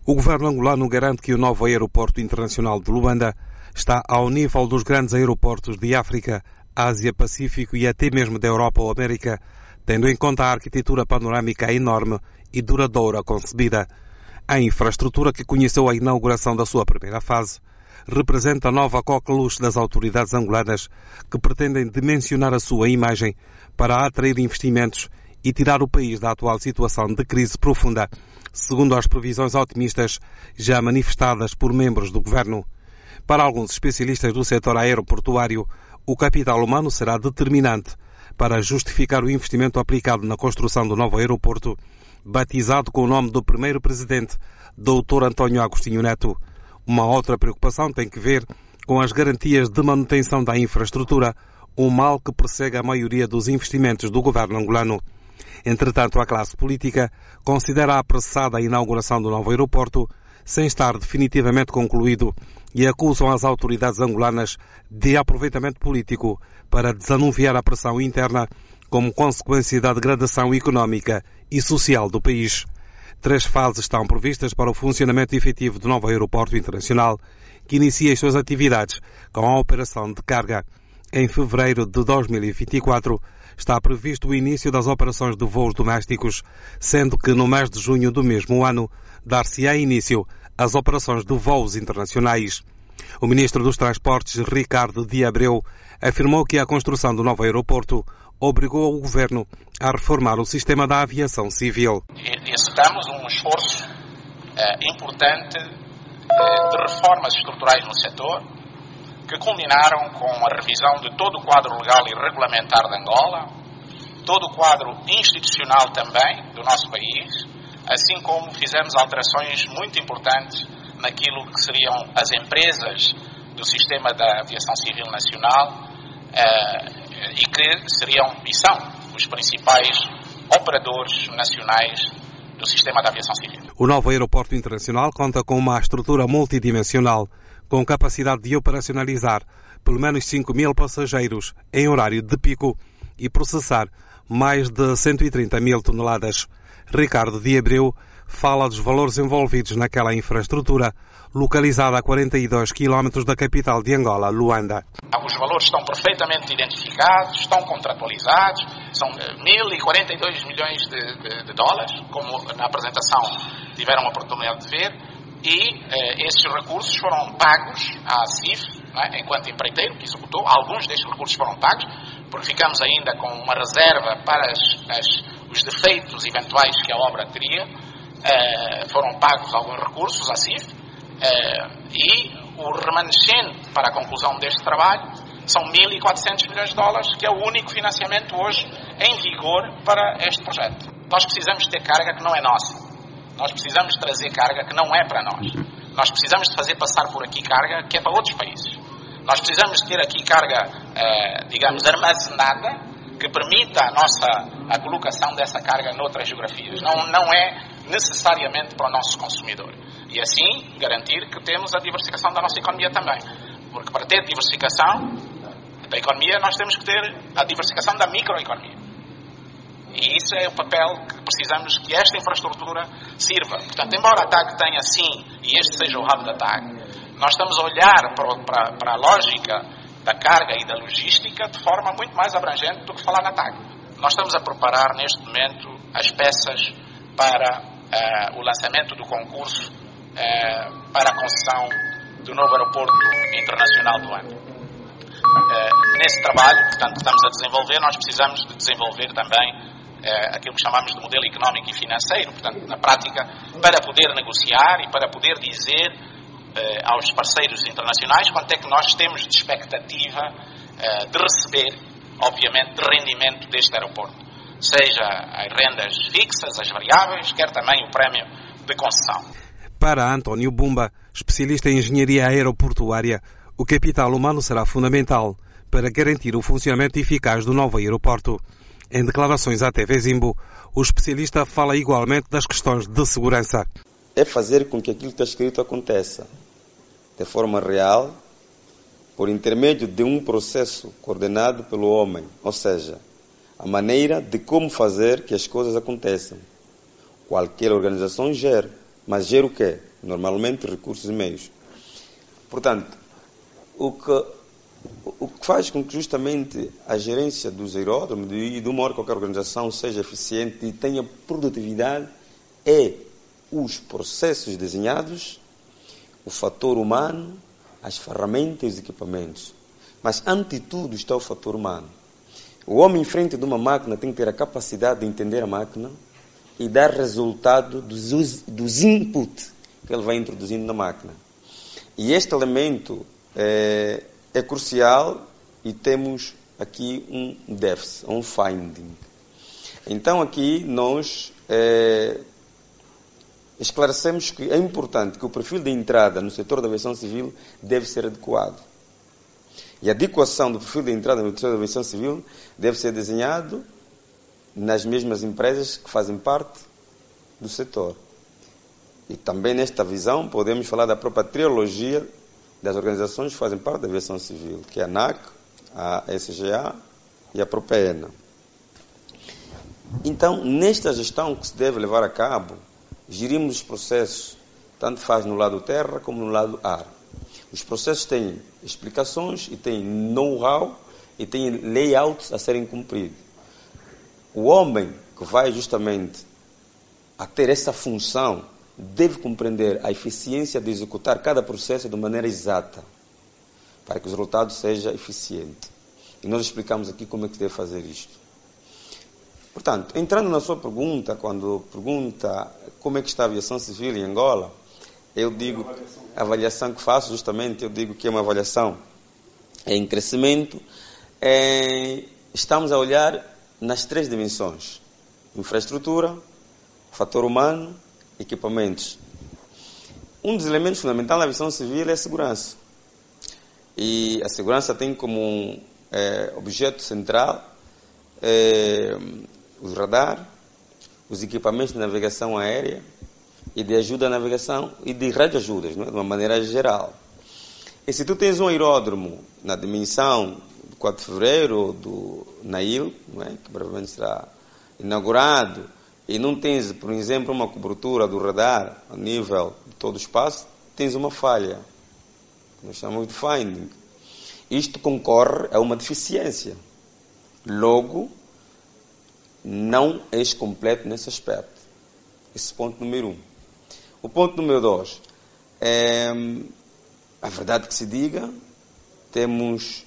O governo angolano garante que o novo aeroporto internacional de Luanda está ao nível dos grandes aeroportos de África, Ásia, Pacífico e até mesmo da Europa ou América, tendo em conta a arquitetura panorâmica enorme e duradoura concebida. A infraestrutura que conheceu a inauguração da sua primeira fase representa a nova coqueluche das autoridades angolanas que pretendem dimensionar a sua imagem para atrair investimentos e tirar o país da atual situação de crise profunda, segundo as previsões otimistas já manifestadas por membros do governo. Para alguns especialistas do setor aeroportuário, o capital humano será determinante para justificar o investimento aplicado na construção do novo aeroporto, batizado com o nome do primeiro presidente, Dr. António Agostinho Neto. Uma outra preocupação tem que ver com as garantias de manutenção da infraestrutura, um mal que persegue a maioria dos investimentos do governo angolano. Entretanto, a classe política considera apressada a inauguração do novo aeroporto, sem estar definitivamente concluído, e acusam as autoridades angolanas de aproveitamento político para desanuviar a pressão interna como consequência da degradação económica e social do país. 3 fases estão previstas para o funcionamento efetivo do novo aeroporto internacional, que inicia as suas atividades com a operação de carga. Em fevereiro de 2024, está previsto o início das operações de voos domésticos, sendo que no mês de junho do mesmo ano dar-se-á início às operações de voos internacionais. O ministro dos Transportes, Ricardo de Abreu, afirmou que a construção do novo aeroporto obrigou o governo a reformar o sistema da aviação civil. Executamos um esforço importante de reformas estruturais no setor, que culminaram com a revisão de todo o quadro legal e regulamentar de Angola, todo o quadro institucional também do nosso país, assim como fizemos alterações muito importantes naquilo que seriam as empresas do sistema da aviação civil nacional e que seriam e são os principais operadores nacionais do sistema da aviação civil. O novo aeroporto internacional conta com uma estrutura multidimensional, com capacidade de operacionalizar pelo menos 5.000 passageiros em horário de pico e processar mais de 130.000 toneladas. Ricardo de Abreu fala dos valores envolvidos naquela infraestrutura, localizada a 42 km da capital de Angola, Luanda. Os valores estão perfeitamente identificados, estão contratualizados, são 1.042 milhões de dólares, como na apresentação tiveram a oportunidade de ver, e esses recursos foram pagos à CIF, enquanto empreiteiro que executou. Alguns destes recursos foram pagos, porque ficamos ainda com uma reserva para os defeitos eventuais que a obra teria. Foram pagos alguns recursos à CIF e o remanescente para a conclusão deste trabalho são 1.400 milhões de dólares, que é o único financiamento hoje em vigor para este projeto. Nós precisamos ter carga que não é nossa. Nós precisamos trazer carga que não é para nós. Nós precisamos de fazer passar por aqui carga que é para outros países. Nós precisamos de ter aqui carga, armazenada, que permita a colocação dessa carga noutras geografias. Não é necessariamente para o nosso consumidor. E assim garantir que temos a diversificação da nossa economia também. Porque para ter diversificação da economia, nós temos que ter a diversificação da microeconomia. E isso é o papel que precisamos que esta infraestrutura sirva. Portanto, embora a TAG tenha sim, e este seja o hub da TAG, nós estamos a olhar para a lógica da carga e da logística de forma muito mais abrangente do que falar na TAG. Nós estamos a preparar neste momento as peças para o lançamento do concurso para a concessão do novo aeroporto internacional do ano. Nesse trabalho, portanto, que estamos a desenvolver, nós precisamos de desenvolver também aquilo que chamamos de modelo económico e financeiro, portanto, na prática, para poder negociar e para poder dizer aos parceiros internacionais quanto é que nós temos de expectativa de receber, obviamente, de rendimento deste aeroporto. Seja as rendas fixas, as variáveis, quer também o prémio de concessão. Para António Bumba, especialista em engenharia aeroportuária, o capital humano será fundamental para garantir o funcionamento eficaz do novo aeroporto. Em declarações à TV Zimbo, o especialista fala igualmente das questões de segurança. É fazer com que aquilo que está escrito aconteça de forma real, por intermédio de um processo coordenado pelo homem, ou seja, a maneira de como fazer que as coisas aconteçam. Qualquer organização gera, mas gera o quê? normalmente recursos e meios. Portanto, o que faz com que justamente a gerência dos aeródromos e de uma hora qualquer organização seja eficiente e tenha produtividade é os processos desenhados, o fator humano, as ferramentas e os equipamentos. Mas, ante tudo, está o fator humano. O homem em frente de uma máquina tem que ter a capacidade de entender a máquina e dar resultado dos inputs que ele vai introduzindo na máquina. E este elemento é crucial e temos aqui um déficit, um finding. Então, aqui nós esclarecemos que é importante que o perfil de entrada no setor da aviação civil deve ser adequado. E a adequação do perfil de entrada no setor da aviação civil deve ser desenhado nas mesmas empresas que fazem parte do setor. E também nesta visão podemos falar da própria trilogia das organizações que fazem parte da aviação civil, que é a ANAC, a SGA e a própria ENA. Então, nesta gestão que se deve levar a cabo, gerimos os processos, tanto faz no lado terra como no lado ar. Os processos têm explicações e têm know-how e têm layouts a serem cumpridos. O homem que vai justamente a ter essa função deve compreender a eficiência de executar cada processo de maneira exata, para que o resultado seja eficiente. E nós explicamos aqui como é que se deve fazer isto. Portanto, entrando na sua pergunta, quando pergunta como é que está a aviação civil em Angola, eu digo, a avaliação que faço justamente, eu digo que é uma avaliação em crescimento. Estamos a olhar nas 3 dimensões: infraestrutura, fator humano, equipamentos. Um dos elementos fundamentais da aviação civil é a segurança. E a segurança tem como objeto central os radar, os equipamentos de navegação aérea e de ajuda à navegação e de radioajudas, não é? De uma maneira geral. E se tu tens um aeródromo na dimensão do 4 de fevereiro do Nail, não é? Que brevemente será inaugurado, e não tens, por exemplo, uma cobertura do radar a nível de todo o espaço, tens uma falha, que nós chamamos de finding. Isto concorre a uma deficiência. Logo, não és completo nesse aspecto. Esse é o ponto número 1. O ponto número 2 é a verdade que se diga, temos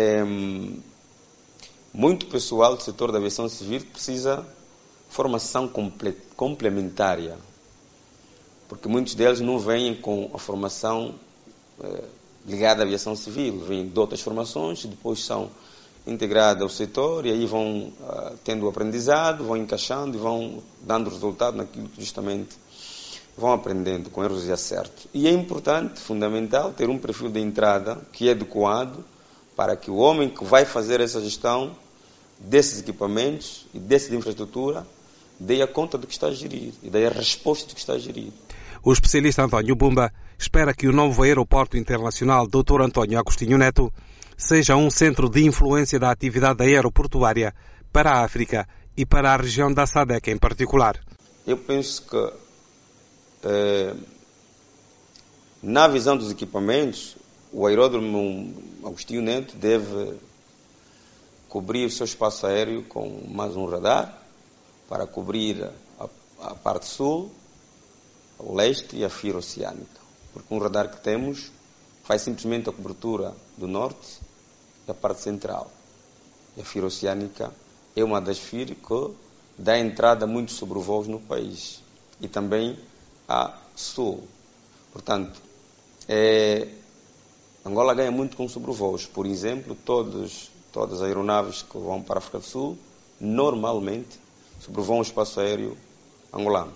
muito pessoal do setor da aviação civil que precisa formação complementária, porque muitos deles não vêm com a formação ligada à aviação civil, vêm de outras formações e depois são integrados ao setor e aí vão tendo o aprendizado, vão encaixando e vão dando resultado naquilo que justamente vão aprendendo com erros e acertos. E é importante, fundamental, ter um perfil de entrada que é adequado para que o homem que vai fazer essa gestão desses equipamentos e dessa infraestrutura dê a conta do que está a gerir e dê a resposta do que está a gerir. O especialista António Bumba espera que o novo aeroporto internacional Dr. António Agostinho Neto seja um centro de influência da atividade aeroportuária para a África e para a região da SADC em particular. Eu penso que na visão dos equipamentos, o aeródromo Agostinho Neto deve cobrir o seu espaço aéreo com mais um radar para cobrir a parte sul, o leste e a FIR oceânica. Porque um radar que temos faz simplesmente a cobertura do norte e a parte central. E a FIR oceânica é uma das FIR que dá entrada a muitos sobrevoos no país. E também a sul. Portanto, Angola ganha muito com sobrevoos. Por exemplo, todas as aeronaves que vão para a África do Sul, normalmente, sobrevoam o espaço aéreo angolano.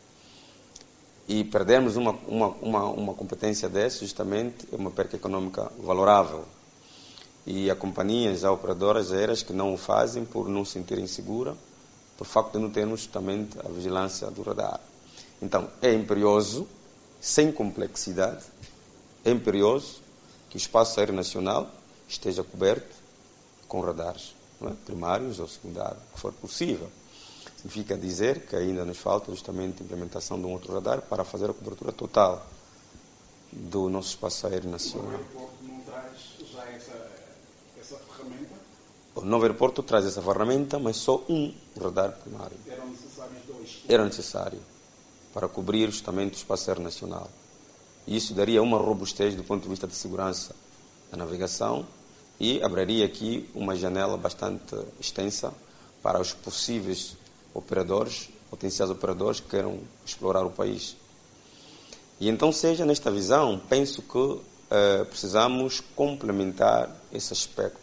E perdermos uma competência dessa, justamente, é uma perca econômica valorável. E há companhias, há operadoras aéreas que não o fazem por não se sentirem seguras, por facto de não termos justamente a vigilância do radar. Então, é imperioso, sem complexidade, é imperioso que o espaço aéreo nacional esteja coberto com radares, não é? Primários ou secundários, que for possível. Significa dizer que ainda nos falta justamente a implementação de um outro radar para fazer a cobertura total do nosso espaço aéreo nacional. O aeroporto não traz já essa ferramenta? O novo aeroporto traz essa ferramenta, mas só um radar primário. Eram necessários 2? Era necessário para cobrir justamente o espaço aéreo nacional. E isso daria uma robustez do ponto de vista de segurança da navegação e abriria aqui uma janela bastante extensa para os possíveis operadores, potenciais operadores que queiram explorar o país. E então, seja nesta visão, penso que precisamos complementar esse aspecto.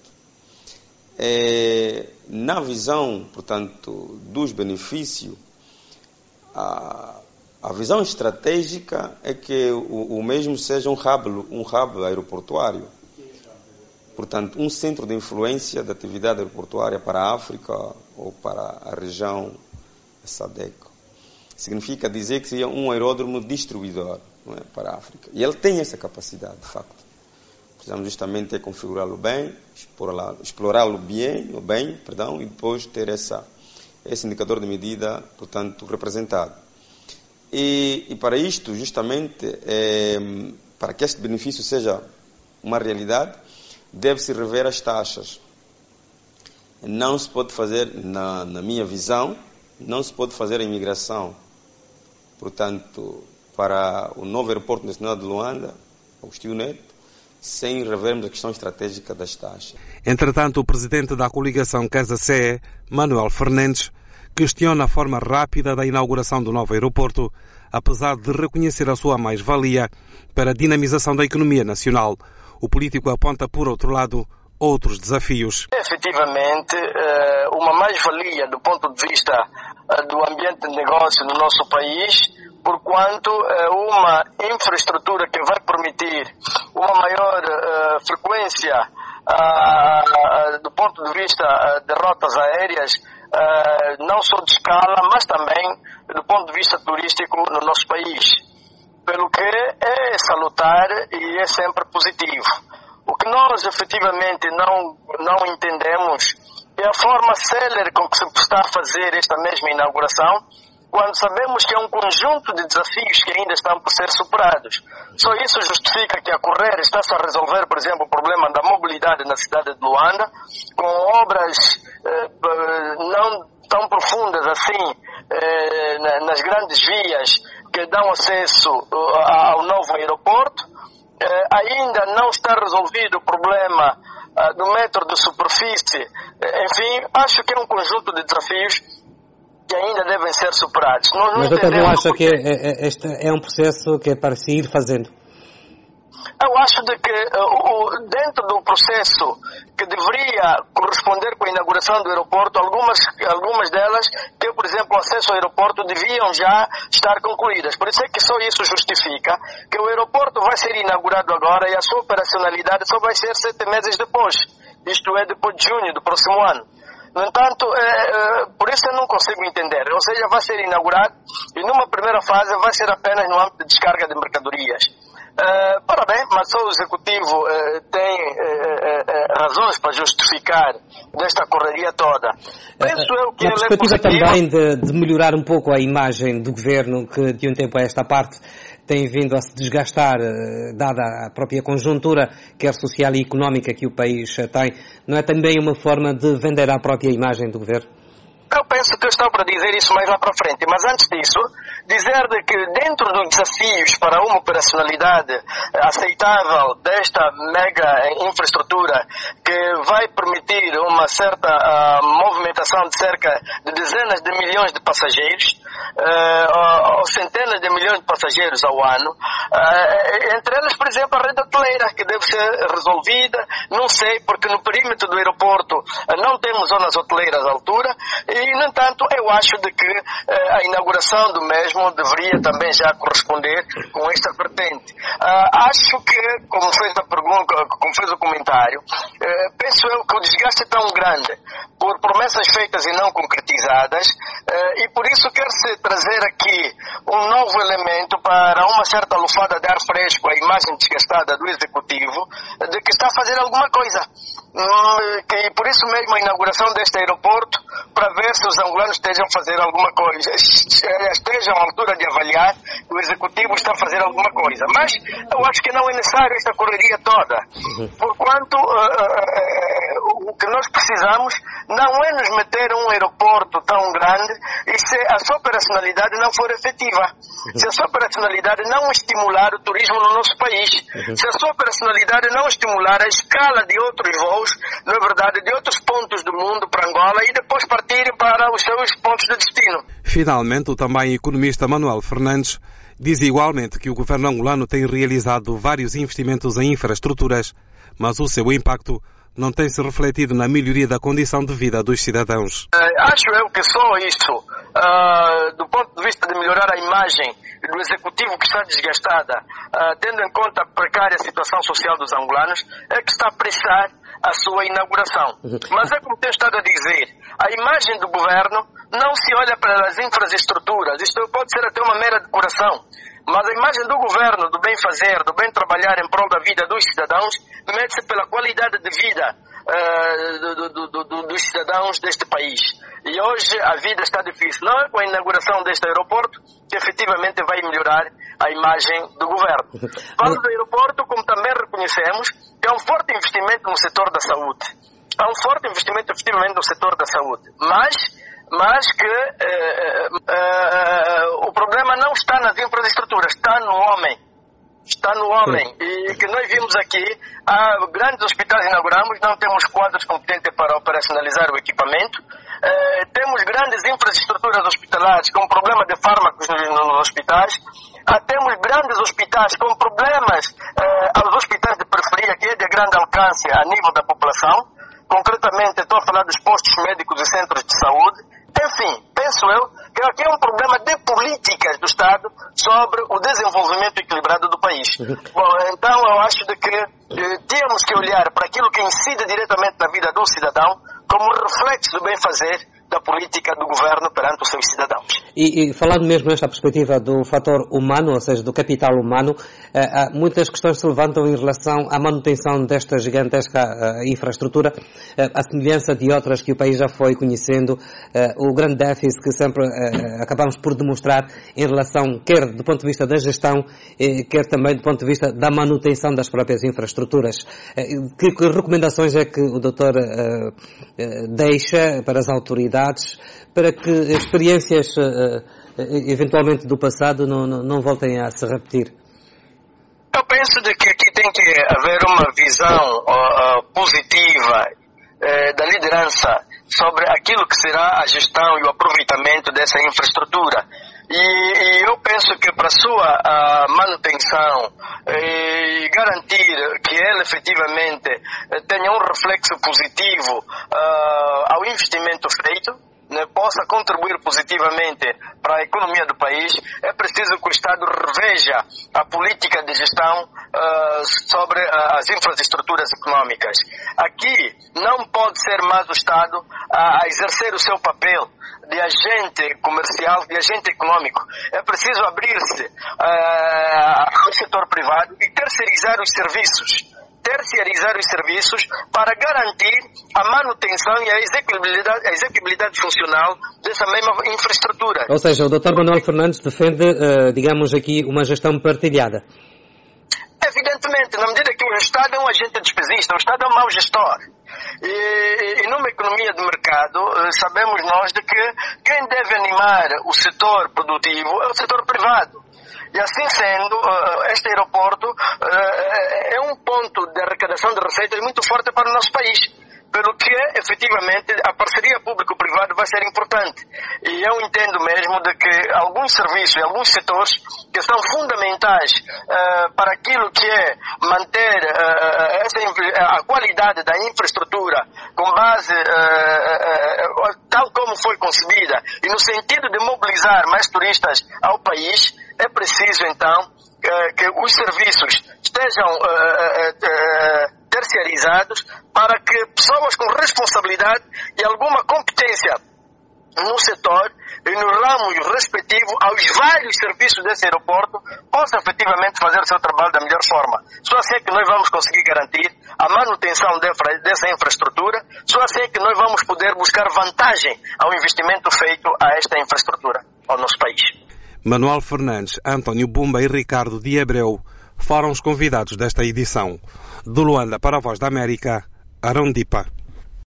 Na visão, portanto, dos benefícios, a visão estratégica é que o mesmo seja um hub aeroportuário. Portanto, um centro de influência da atividade aeroportuária para a África ou para a região SADC. Significa dizer que seria um aeródromo distribuidor, não é, para a África. E ele tem essa capacidade, de facto. Precisamos justamente configurá-lo bem, explorá-lo bem, e depois ter esse indicador de medida, portanto, representado. E para isto, justamente, para que este benefício seja uma realidade, deve-se rever as taxas. Não se pode fazer, na minha visão, não se pode fazer a imigração, portanto, para o novo aeroporto nacional de Luanda, Agostinho Neto, sem revermos a questão estratégica das taxas. Entretanto, o presidente da coligação Casa-CE, Manuel Fernandes, questiona a forma rápida da inauguração do novo aeroporto, apesar de reconhecer a sua mais-valia para a dinamização da economia nacional. O político aponta, por outro lado, outros desafios. Efetivamente, uma mais-valia do ponto de vista do ambiente de negócio no nosso país, porquanto uma infraestrutura que vai permitir uma maior frequência do ponto de vista de rotas aéreas, não só de escala, mas também do ponto de vista turístico no nosso país. Pelo que é salutar e é sempre positivo. O que nós efetivamente não entendemos é a forma célere com que se está a fazer esta mesma inauguração, quando sabemos que é um conjunto de desafios que ainda estão por ser superados. Só isso justifica que a correr está-se a resolver, por exemplo, o problema da mobilidade na cidade de Luanda, com obras não tão profundas assim nas grandes vias que dão acesso ao novo aeroporto. Ainda não está resolvido o problema do metro de superfície. Enfim, acho que é um conjunto de desafios que ainda devem ser superados. Mas doutor, não acha que este é um processo que é para se ir fazendo? Eu acho de que dentro do processo que deveria corresponder com a inauguração do aeroporto, algumas delas, que por exemplo o acesso ao aeroporto, deviam já estar concluídas. Por isso é que só isso justifica que o aeroporto vai ser inaugurado agora e a sua operacionalidade só vai ser 7 meses depois. Isto é, depois de junho do próximo ano. No entanto, por isso eu não consigo entender. Ou seja, vai ser inaugurado e numa primeira fase vai ser apenas no âmbito de descarga de mercadorias. Parabéns, mas só o Executivo tem razões para justificar desta correria toda. Penso eu que na perspectiva também de melhorar um pouco a imagem do Governo, que de um tempo a esta parte tem vindo a se desgastar, dada a própria conjuntura, quer social e económica, que o país tem, não é também uma forma de vender a própria imagem do Governo? Eu penso que eu estou para dizer isso mais lá para frente, mas antes disso, dizer de que dentro dos desafios para uma operacionalidade aceitável desta mega infraestrutura que vai permitir uma certa movimentação de cerca de dezenas de milhões de passageiros, ou centenas de milhões de passageiros ao ano, entre elas, por exemplo, a rede hoteleira, que deve ser resolvida, não sei, porque no perímetro do aeroporto não temos zonas hoteleiras à altura, e, no entanto, eu acho de que a inauguração do mesmo deveria também já corresponder com esta vertente. Acho que, como fez a pergunta, como fez o comentário, penso eu que o desgaste é tão grande por promessas feitas e não concretizadas, e por isso quer-se trazer aqui um novo elemento para uma certa lufa lufada de ar fresco a imagem desgastada do Executivo de que está a fazer alguma coisa. E por isso mesmo a inauguração deste aeroporto, para ver se os angolanos estejam a fazer alguma coisa, estejam à altura de avaliar que o Executivo está a fazer alguma coisa. Mas eu acho que não é necessário esta correria toda, porquanto o que nós precisamos não é nos meter um aeroporto tão grande e se a sua operacionalidade não for efetiva, se a sua operacionalidade não estimular o turismo no nosso país, se a sua operacionalidade não estimular a escala de outros voos, na verdade, de outros pontos do mundo para Angola e depois partirem para os seus pontos de destino. Finalmente, o também economista Manuel Fernandes diz igualmente que o governo angolano tem realizado vários investimentos em infraestruturas, mas o seu impacto não tem se refletido na melhoria da condição de vida dos cidadãos. Acho eu que só isso, do ponto de vista de melhorar a imagem do Executivo que está desgastada, tendo em conta a precária situação social dos angolanos, é que está a apressar a sua inauguração. Mas é como tenho estado a dizer, a imagem do governo não se olha para as infraestruturas, isto pode ser até uma mera decoração, mas a imagem do governo, do bem fazer, do bem trabalhar em prol da vida dos cidadãos, mede-se pela qualidade de vida dos cidadãos deste país. E hoje a vida está difícil. Não é com a inauguração deste aeroporto que efetivamente vai melhorar a imagem do governo. Falando do aeroporto, como também reconhecemos, é um forte investimento no setor da saúde. É um forte investimento efetivamente no setor da saúde. Mas que o problema não está nas infraestruturas, está no homem. Está no homem. E que nós vimos aqui, há grandes hospitais inauguramos, não temos quadros competentes para operacionalizar o equipamento. Temos grandes infraestruturas hospitalares com problema de fármacos nos hospitais. Temos grandes hospitais com problemas aos hospitais de periferia, que é de grande alcance a nível da população. Concretamente, estou a falar dos postos médicos e centros de saúde. Enfim, penso eu que aqui é um problema de políticas do Estado sobre o desenvolvimento equilibrado do país. Bom, então eu acho de que temos que olhar para aquilo que incide diretamente na vida do cidadão como reflexo do bem-fazer da política do governo perante os seus cidadãos. E falando mesmo nesta perspectiva do fator humano, ou seja, do capital humano, muitas questões se levantam em relação à manutenção desta gigantesca infraestrutura, à semelhança de outras que o país já foi conhecendo, o grande déficit que sempre acabamos por demonstrar em relação, quer do ponto de vista da gestão, quer também do ponto de vista da manutenção das próprias infraestruturas. Que recomendações é que o doutor deixa para as autoridades para que experiências eventualmente do passado não voltem a se repetir? Eu penso de que aqui tem que haver uma visão positiva da liderança sobre aquilo que será a gestão e o aproveitamento dessa infraestrutura. E eu penso que para a sua manutenção e garantir que ela efetivamente tenha um reflexo positivo ao investimento feito, né, possa contribuir positivamente para a economia do país, é preciso que o Estado reveja a política de gestão sobre as infraestruturas econômicas. Aqui não pode ser mais o Estado a exercer o seu papel de agente comercial, de agente econômico. É preciso abrir-se ao setor privado e terceirizar os serviços para garantir a manutenção e a execuibilidade funcional dessa mesma infraestrutura. Ou seja, o Dr. Manuel Fernandes defende, digamos aqui, uma gestão partilhada. Evidentemente, na medida que o Estado é um agente despesista, o Estado é um mau gestor. E numa economia de mercado, sabemos nós de que quem deve animar o setor produtivo é o setor privado. E assim sendo, este aeroporto é um ponto de arrecadação de receitas muito forte para o nosso país, pelo que efetivamente a parceria público-privada vai ser importante. E eu entendo mesmo de que alguns serviços e alguns setores que são fundamentais para aquilo que é manter a qualidade da infraestrutura com base tal como foi concebida e no sentido de mobilizar mais turistas ao país, é preciso então que os serviços estejam terciarizados para que pessoas com responsabilidade e alguma competência no setor e nos ramos respectivos aos vários serviços desse aeroporto possa efetivamente fazer o seu trabalho da melhor forma. Só assim é que nós vamos conseguir garantir a manutenção dessa infraestrutura, só assim é que nós vamos poder buscar vantagem ao investimento feito a esta infraestrutura ao nosso país. Manuel Fernandes, António Bumba e Ricardo de Abreu foram os convidados desta edição. De Luanda para a Voz da América, Arão Dipa.